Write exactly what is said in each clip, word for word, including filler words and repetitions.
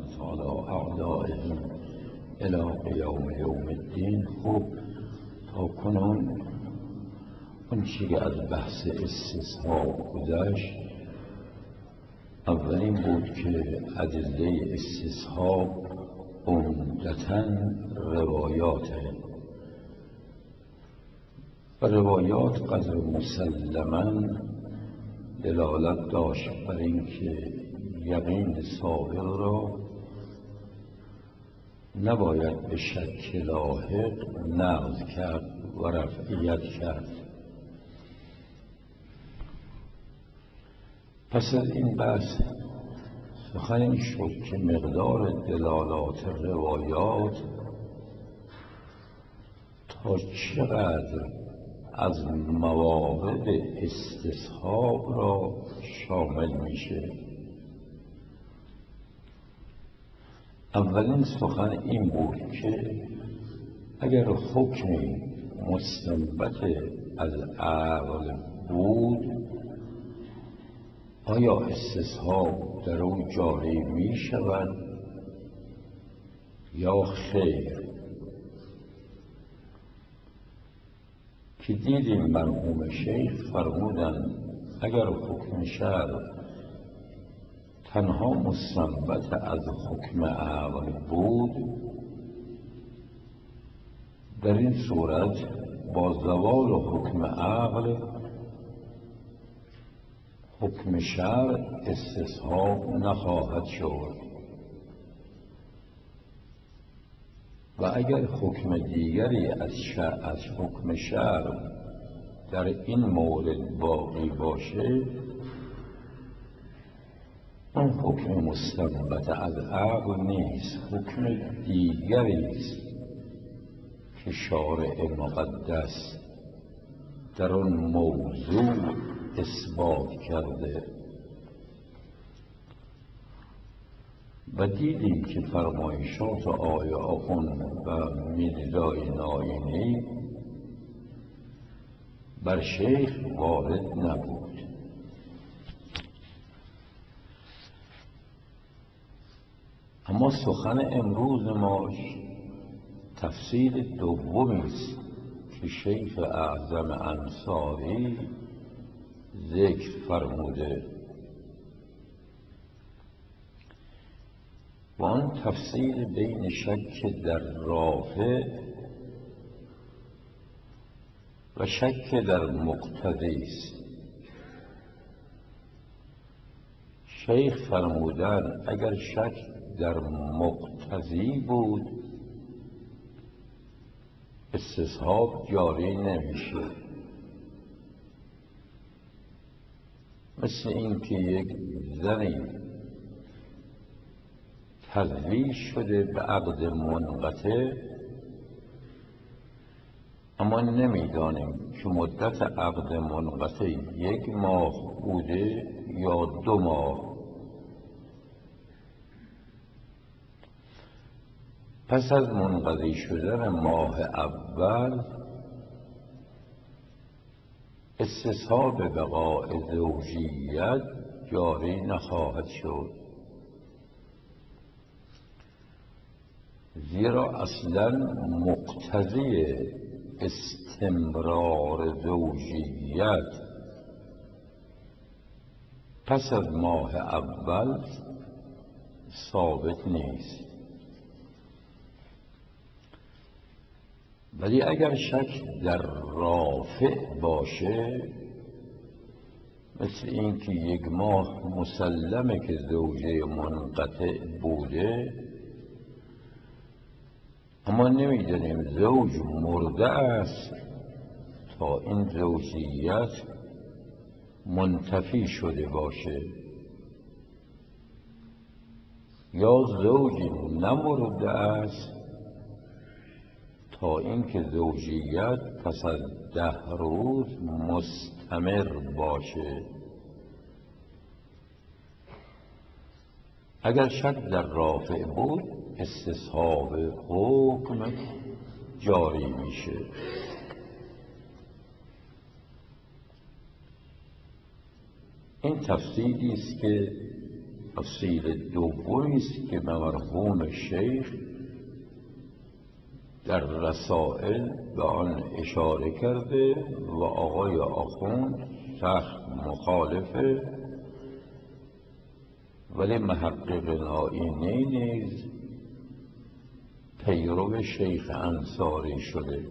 أمثال أعدائهم إلى قیام یوم الدین. خب تا کنون اون چی که از بحث استصحاب گذشت، اولین بود که ادله استصحاب عمدتاً روایاته و روایات قدر مسلماً دلالت داشت بر اینکه یقین صادق را نباید به شک لاحق نقض کرد و رفعیت کرد. پس از این بحث سخن این شد که مقدار دلالات روایات تا چقدر از موارد استصحاب را شامل میشه. اولین سخن این بود که اگر حکمی مستنبط از عقل بود، آیا استصحاب در او جاری می شود یا خیر؟ که دیدیم مرحوم شیخ فرمودند اگر حکم شرع تنها مستنبط از حکم عقل بود، در این صورت با زوال حکم عقل حکم شرع استصحاب نخواهد شد و اگر حکم دیگری از, از حکم شرع در این مورد باقی باشه، اون حکم مستنبط از عقل نیست، حکم دیگری است که شارع مقدس در آن موضوع اثبات کرده. و دیدیم که فرمایشات آیه آخوند و میرزای ناینی بر شیخ وارد نبود. اما سخن امروز ما تفسیر دومی است که شیخ اعظم انصاری ذکر فرموده و آن تفسیر بین شک در رافع و شک در مقتضی است. شیخ فرمودند اگر شک در مقتضی بود استصحاب جاری نمیشه، مثل این که یک زنی تزویج شده به عقد منقطع، اما نمیدانیم که مدت عقد منقطع یک ماه بوده یا دو ماه. پس از منقضی شدن ماه اول استصحاب بقاء زوجیت جاری نخواهد شد، زیرا اصلا مقتضی استمرار زوجیت پس از ماه اول ثابت نیست. ولی اگر شک در رافع باشه، مثل این که یک ماه مسلمه که زوجه منقطع بوده اما نمیدونیم زوج مرده است تا این زوجیت منتفی شده باشه، یا زوج نمرده است تا اینکه زوجیت پس از ده روز مستمر باشه. اگر شک در رافع بود استصحاب حکم جاری میشه. این تفصیلی است که اصیل دومی است که به مرحوم شیخ در رسائل به آن اشاره کرده و آقای آخوند سخت مخالفه، ولی محقق نائینی نیز پیرو شیخ انصاری شده.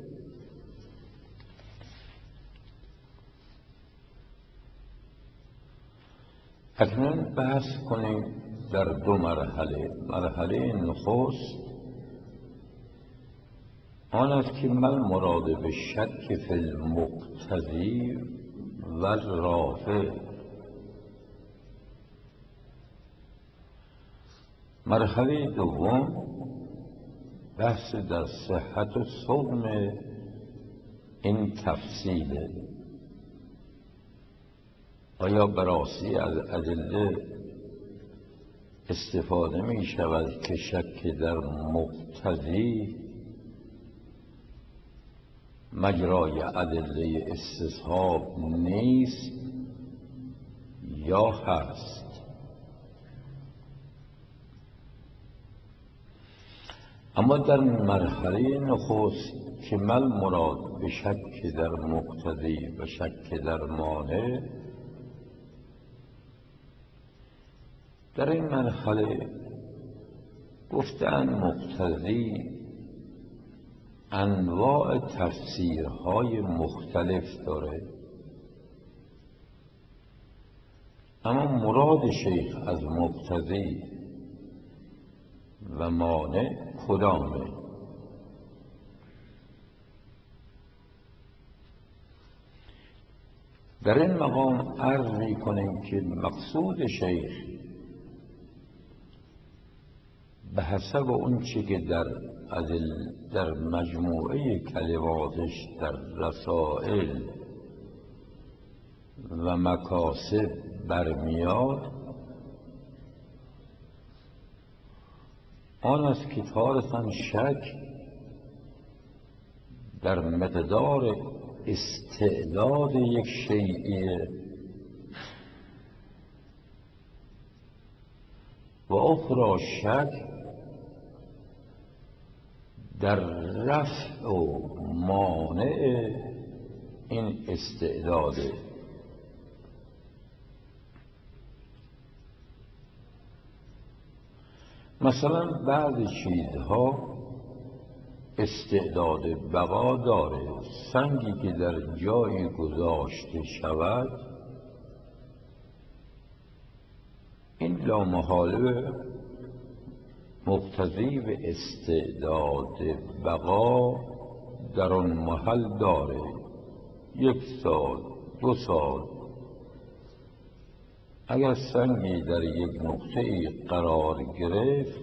اکنون بحث کنیم در دو مرحله. مرحله نخست آن است که من مراد به شک فی المقتضی و رافع. مرحله دوم بحث در صحت و صوم این تفصیله. آیا براستی از ادله استفاده می شود که شک در مقتضی مجرای ادله استصحاب نیست یا هست؟ اما در مرحله نخست که من مراد به شک در مقتضی و شک در مانع، در این مرحله گفتن مقتضی انواع تفسیرهای مختلف داره، اما مراد شیخ از مقتضی و مانع کدامه؟ در این مقام عرض می کنیم که مقصود شیخ به حسب اون چی که در در مجموعه کلماتش در رسائل و مکاسب برمیاد، آن است که تارة شک در مقدار استعداد یک شیئیه و اخرى شک در رفع و مانع این استعداده. مثلا بعضی چیزها استعداد بقا داره. سنگی که در جایی گذاشته شود این لامحاله مقتضی به استعداد بقا در آن محل داره. یک سال دو سال اگر سنگی در یک نقطه قرار گرفت،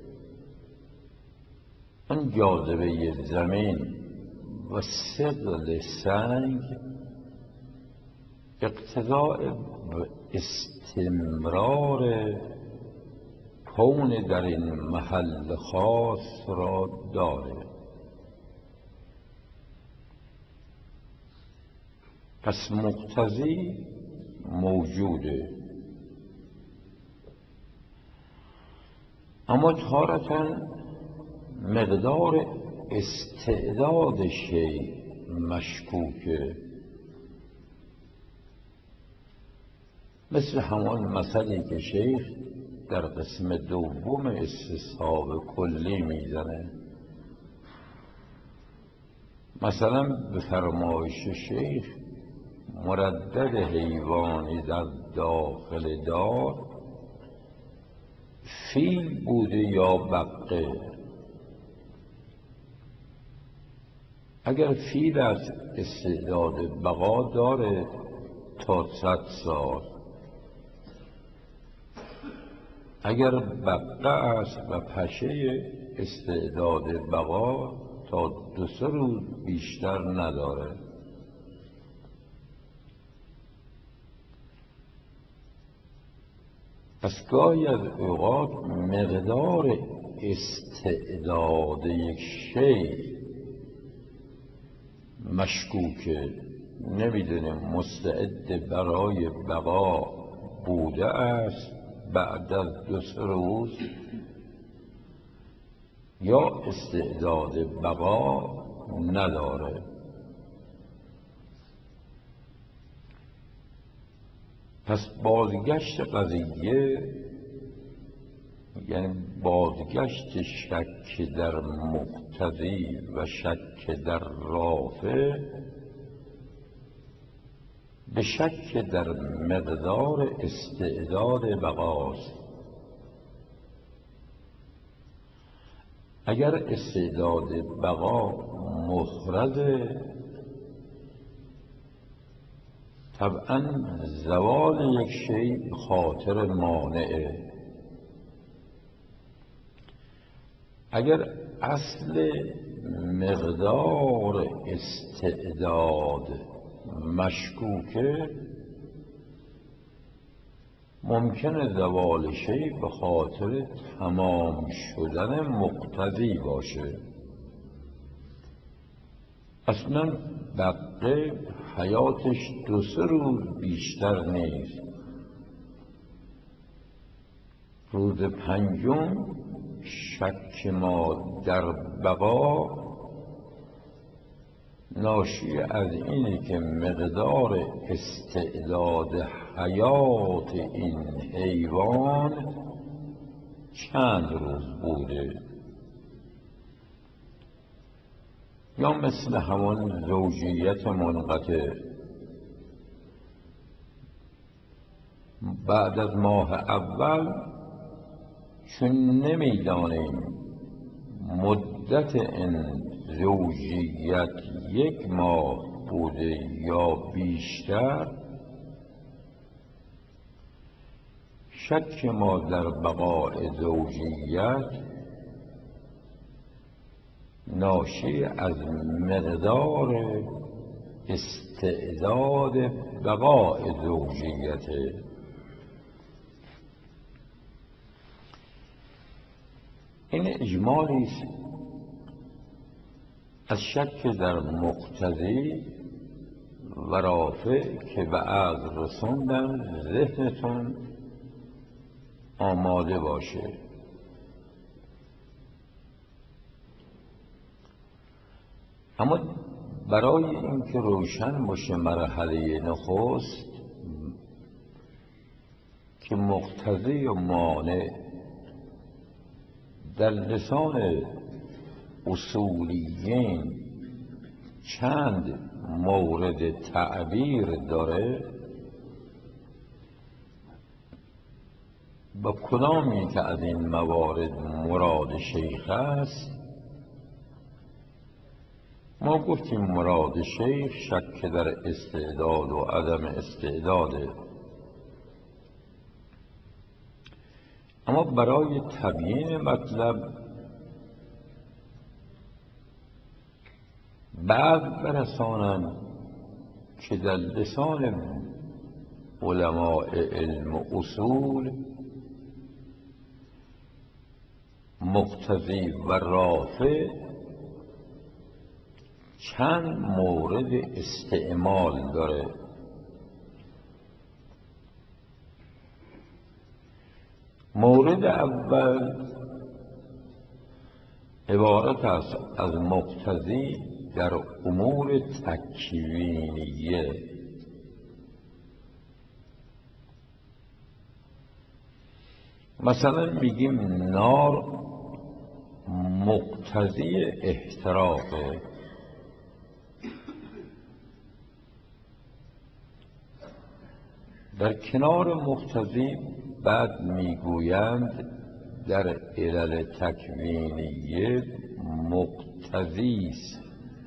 آن جاذبه زمین و ثقل سنگ اقتضاء استمرار کون در این محل خاص را داره. پس مقتضی موجوده، اما تارة مقدار استعداد شیء مشکوکه. مثل همان مثلی که شیخ در قسم دوم استصحاب کلی میزنه. مثلا به فرمایش شیخ مردد حیوانی در داخل دار فیل بوده یا بقه. اگر فیل از استعداد بقا داره تا صد سال، اگر بقه است و پشه استعداد بقا تا دو سه روز بیشتر نداره. پس گاهی از اوقات مقدار استعداد یک شیء مشکوکه، نمیدونیم مستعد برای بقا بوده است بعد از دو سه روز یا استعداد بقا نداره. پس بازگشت قضیه یعنی بازگشت شک در مقتضی و شک در رافع به شک در مقدار استعداد بقاست. اگر استعداد بقا مفرده طبعا زوال یک شیء خاطر مانعه. اگر اصل مقدار استعداد مشکوکه ممکنه زوال شیء به خاطر تمام شدن مقتضی باشه. اصلا بقیه حیاتش دو سه روز بیشتر نیست. روز پنجم شک ما در بقا ناشی از اینه که مقدار استعداد حیات این حیوان چند روز بوده. یا مثل همان زوجیت منقطع، بعد از ماه اول چون نمیدانیم مدت این زوجیت یک ماه بوده یا بیشتر، شک ما در بقاء زوجیت ناشی از مقدار استعداد بقاء زوجیته. این اجمالی است از شک در مقتضی و رافع که به عقل رسوندم ذهنتون آماده باشه. اما برای اینکه روشن باشه مرحله نخست که مقتضی و مانع در لسان اصولیین چند مورد تعبیر داره، با کدامی که از این موارد مراد شیخ است، ما گفتیم مراد شیخ شک در استعداد و عدم استعداده. اما برای تبیین مطلب بعد برسانم که در لسان علماء علم و اصول مقتضی و رافع چند مورد استعمال داره. مورد اول عبارت است از مقتضی در امور تکوینیه. مثلا میگیم نار مقتضی احتراقه. در کنار مقتضی بعد میگویند در علل تکوینیه مقتضی است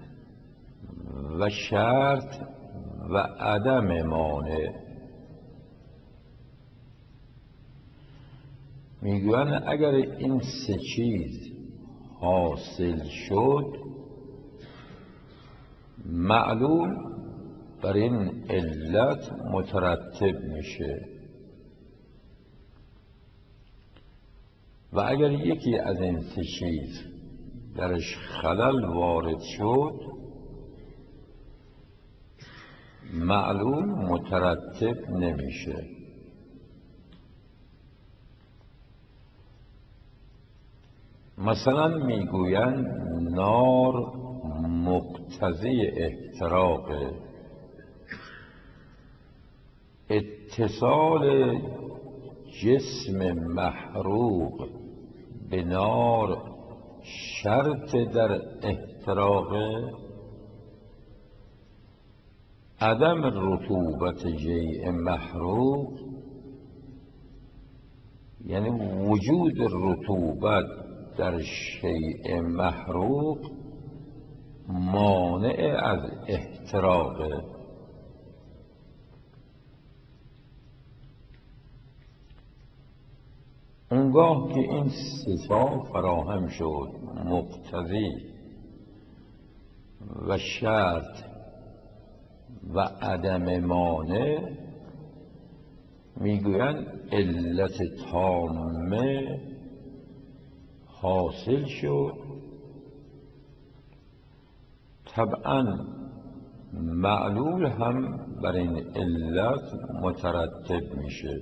و شرط و عدم مانع. میگویند اگر این سه چیز حاصل شد معلول بر این علت مترتب میشه و اگر یکی از این سه چیز درش خلل وارد شد معلول مترتب نمیشه. مثلا میگویند نار مقتضی احتراق، اتصال جسم محروق به نار شرط در احتراق، عدم رطوبت شیء محروق یعنی وجود رطوبت در شیء محروق مانع از احتراق. اونگاه که این صفات فراهم شد، مقتضی و شرط و عدم مانع، میگویند علت تامه حاصل شد. طبعا معلول هم بر این علت مترتب میشه.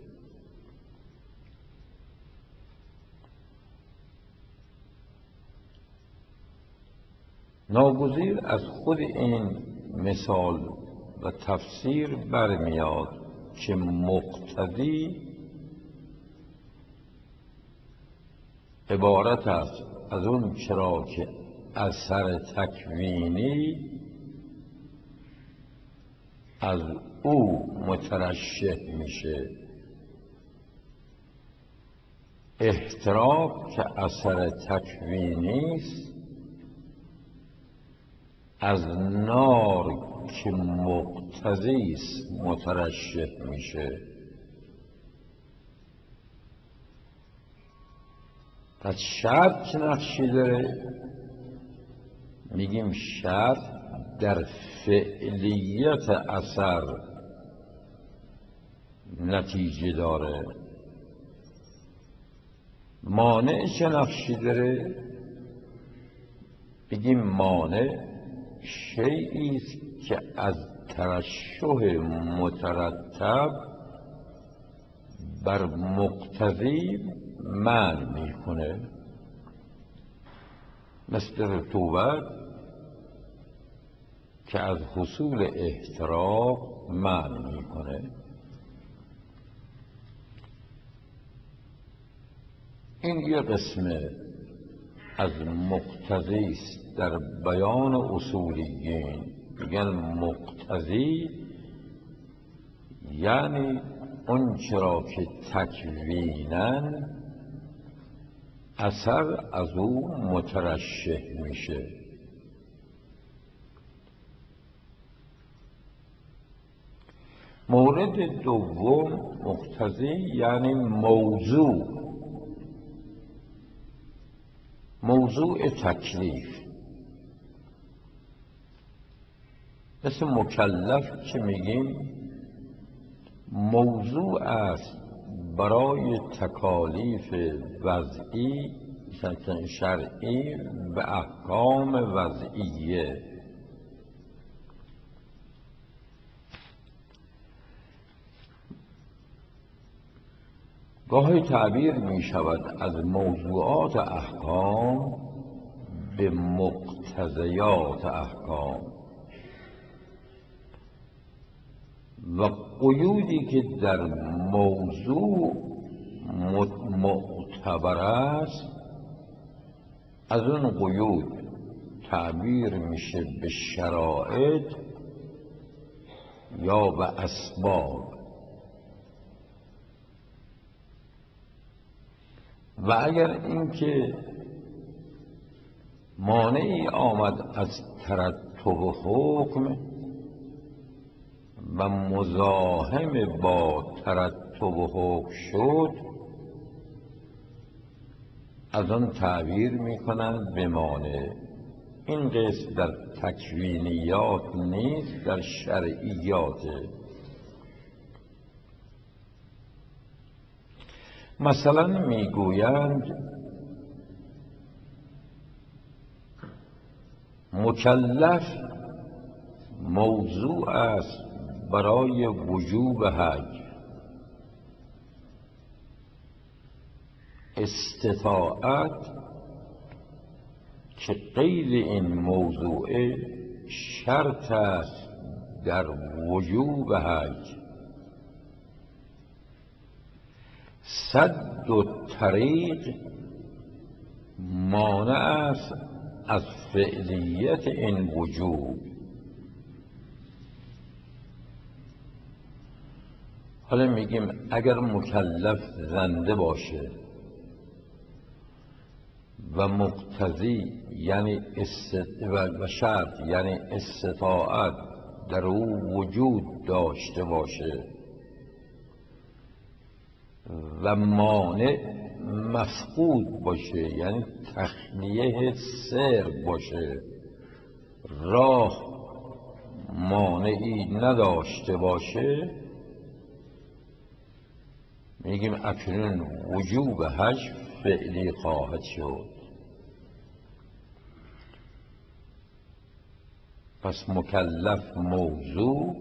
ناگزیر از خود این مثال و تفسیر برمیاد که مقتضی عبارت است از اون چرا که اثر تکوینی از او مترشح میشه، احتراق که اثر تکوینی است از نار که مقتضی است مترشح میشه. پس شرط چه نقشی داره؟ میگیم شرط در فعلیت اثر نتیجه داره. مانع چه نقشی داره؟ بگیم مانع شیئی است که از ترشح مترتب بر مقتضی منع میکنه، مثل رطوبت که از حصول احتراق منع میکنه. این یه قسم از مقتضی است. در بیان اصولیین میگن مقتضی یعنی اون چرا که تکویناً اثر از او مترشح میشه. مورد دوم مقتضی یعنی موضوع، موضوع تکلیف. مثل مکلف که میگیم موضوع است برای تکالیف وضعی شرعی و احکام وضعیه. گاهی تعبیر می شود از موضوعات احکام به مقتضیات احکام و قیودی که در موضوع معتبر است از اون قیود تعبیر میشه به شرایط یا به اسباب. و اگر اینکه مانعی آمد از ترتب حکم و مزاحم با ترتب حکم شد، از آن تعبیر میکنند به مانع. این قسم در تکوینیات نیست، در شرعیات. مثلا میگویند مکلف موضوع است برای وجوب حج، استطاعت که غیر این موضوع شرط است در وجوب حج. سد و طریق مانع است از فعلیت این وجوب. حالا میگیم اگر مکلف زنده باشه و مقتضی یعنی است و شرط یعنی استطاعت در او وجود داشته باشه و مانع مفقود باشه یعنی تخلیه سر باشه، راه مانعی نداشته باشه، میگیم اکنون وجوب حج فعلی خواهد شد. پس مکلف موضوع،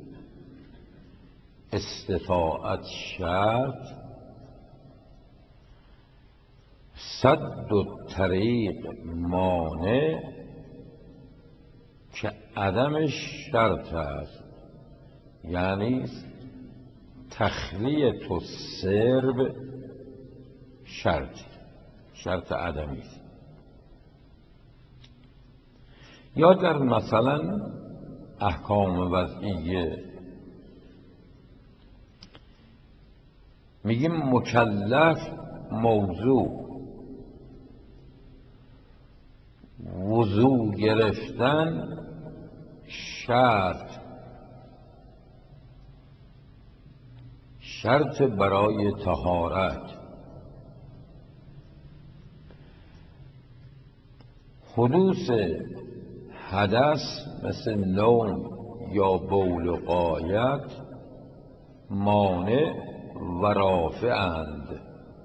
استطاعت شرط، سد و طریق مانع که عدمش شرط است، یعنی تخلیه تو سرب شرط شرط عدمی است. یا در مثلا احکام وضعیه میگیم مکلف موضوع، وضو گرفتن شرط، شرط برای طهارت. حدوث حدث مثل نوم یا بول و غایت مانع و رافعند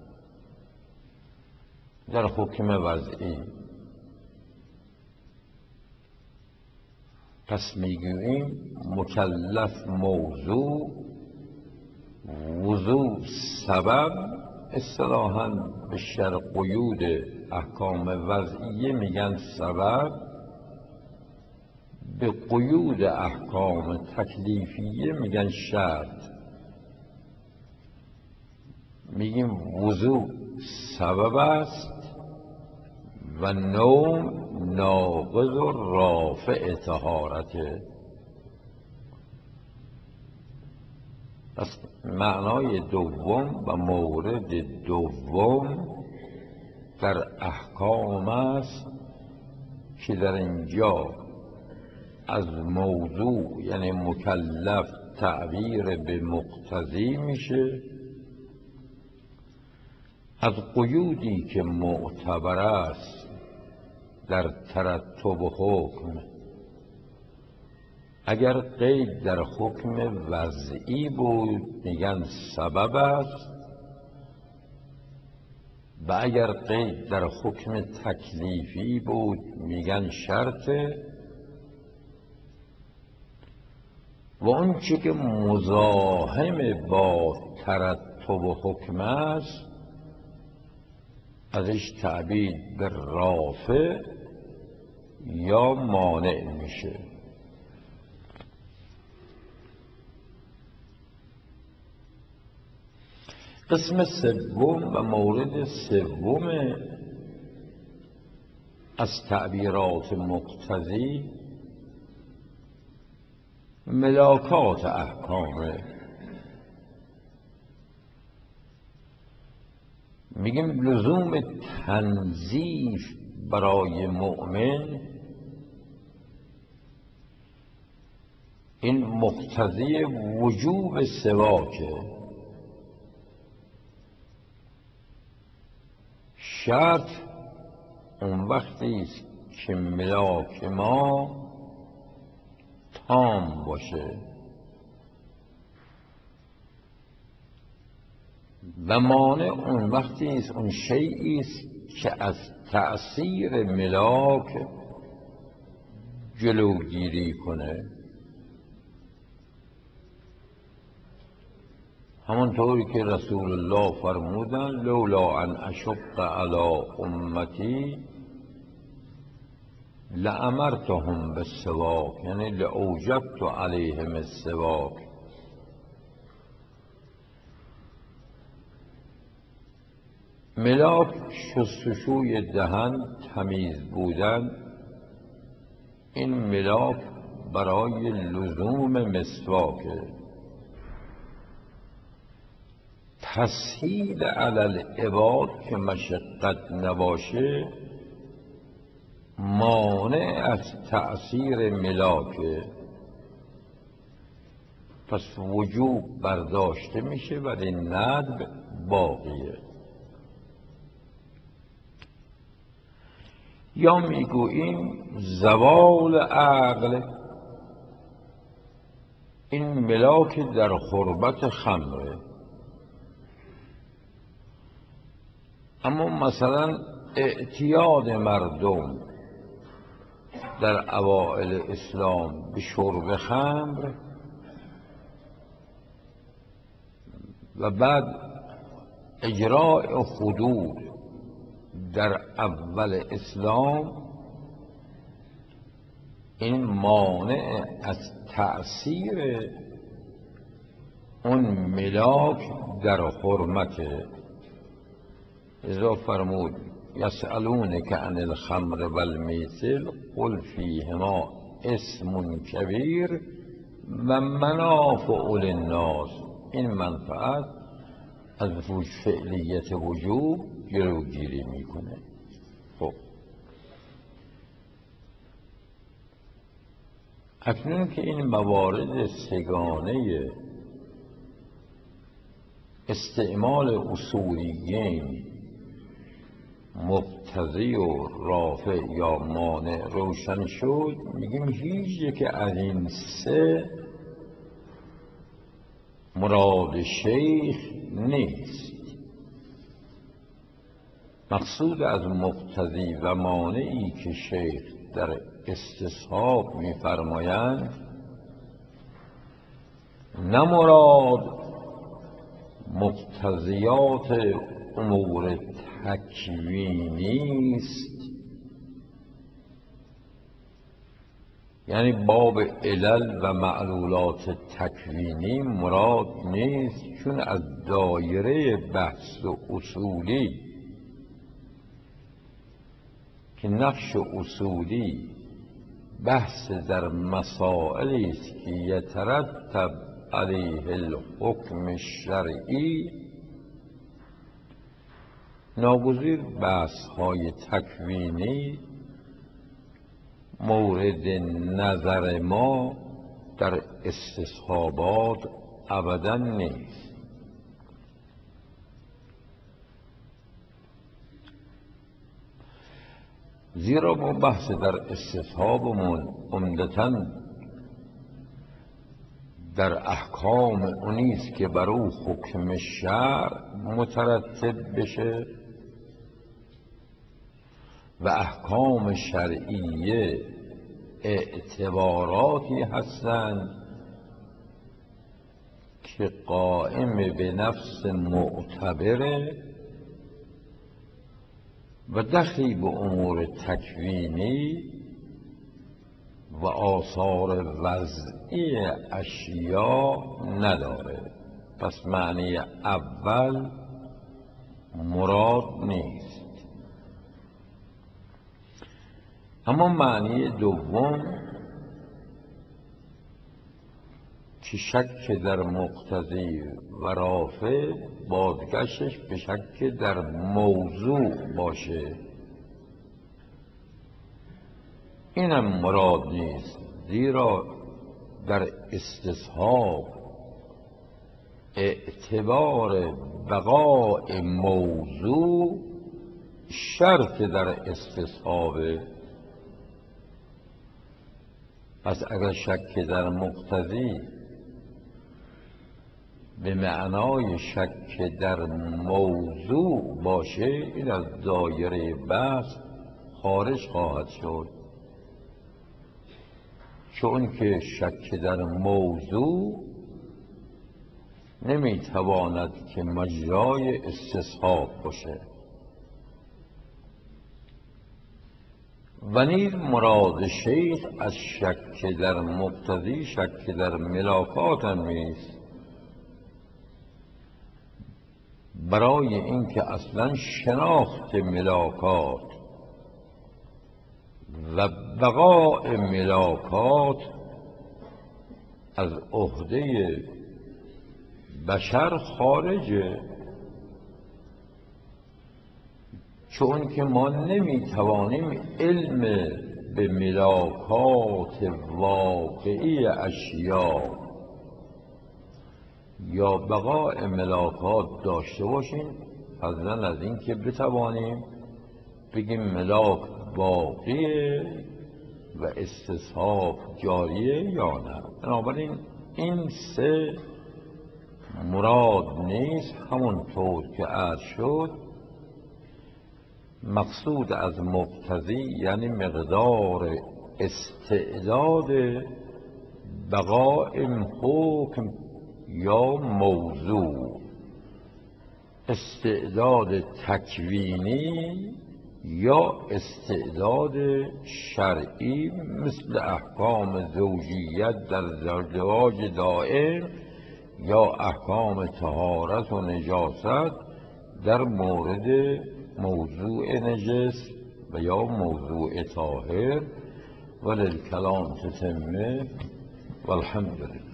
در حکم وضعی. پس میگوییم مکلف موضوع، وضوع سبب، اصطلاحاً به شرع قیود احکام وضعیه میگن سبب، به قیود احکام تکلیفیه میگن شرط. میگیم وضوع سبب است و نوم ناقض و رافع طهارته. پس معنای دوم و مورد دوم در احکام است که در اینجا از موضوع یعنی مکلف تعبیر به مقتضی میشه، از قیودی که معتبر است در ترتب حکم. اگر قید در حکم وضعی بود میگن سبب است و اگر قید در حکم تکلیفی بود میگن شرطه، و اون چی که مزاحم با ترتب حکم است ازش تعبیر به رافع یا مانع میشه. قسم سوم و مورد سوم از تعبیرات مقتضی ملاکات احکامه. میگیم لزوم تنظیف برای مؤمن این مقتضی وجوب سواکه. شرط اون وقتی است که ملاک ما تام باشه و مانع اون وقتی است اون شیئی است که از تأثیر ملاک جلوگیری کنه. همانطوری که رسول الله فرمودن لولا ان اشق علی امتی لأمرتهم بالسواک، یعنی لأوجبت علیهم السواک. ملاک شستشوی دهن، تمیز بودن. این ملاک برای لزوم مسواکه. تسهیل علی العباد که مشقت نباشه مانع از تأثیر ملاکه. پس وجوب برداشته میشه ولی ندب باقیه. یا میگوییم زوال عقل، این ملاک در قربت خمره. اما مثلا اعتیاد مردم در اوائل اسلام به شرب خمر و بعد اجراء حدود در اول اسلام، این مانع از تأثیر اون ملاک در حرمته. اذا فرمود یسألونک عن الخمر والمیسر قل فیهما اسم کبیر و منافع للناس. این منفعت از فعلیت وجوب جلوگیری میکنه. خب اکنون که این موارد سگانه استعمال اصولیین مقتضی و رافع یا مانع روشن شد، میگیم هیچ یک از این سه مراد شیخ نیست. مقصود از مقتضی و مانعی که شیخ در استصحاب می‌فرمایند نه مراد مقتضیات امور تکوینی است، یعنی باب علل و معلولات تکوینی مراد نیست، چون از دایره بحث و اصولی که نقش اصولی بحث در مسائلی است که یترتب علیه الحکم الشرعی، ناگزیر بحث های تکوینی مورد نظر ما در استصحابات ابدا نیست. زیرا ما بحث در استصحابمون عمدتاً در احکام اونیست که بر او حکم شرع مترتب بشه و احکام شرعیه اعتباراتی هستند که قائم به نفس معتبره و دخلی به امور تکوینی و آثار وضعی اشیا نداره. پس معنی اول مراد نیست. اما معنی دوم که شک در مقتضی و رافع بازگشتش به شک در موضوع باشه، اینم مراد نیست. زیرا در استصحاب اعتبار بقاء موضوع شرط در استصحابه. پس اگر شک در مقتضی به معنای شک در موضوع باشه، این از دایره بحث خارج خواهد شد، چون که شک در موضوع نمیتواند که مجرای استصحاب باشه و نیز مراد شیخ از شک در مقتضی شک در ملاکات هم نیست، برای اینکه اصلا شناخت ملاکات و بقاء ملاکات از عهده بشر خارجه، چون که ما نمیتوانیم علم به ملاکات واقعی اشیا یا بقاء ملاکات داشته باشیم فضلا از این که بتوانیم بگیم ملاک باقیه و استصحاب جاریه یا نه. بنابراین این سه مراد نیست. همونطور که عرض شد مقصود از مقتضی یعنی مقدار استعداد بقاء حکم یا موضوع، استعداد تکوینی یا استعداد شرعی مثل احکام زوجیت در ازدواج دائم یا احکام طهارت و نجاست در مورد موضوع نجس و یا موضوع طاهر. وللکلام تتمه والحمد لله.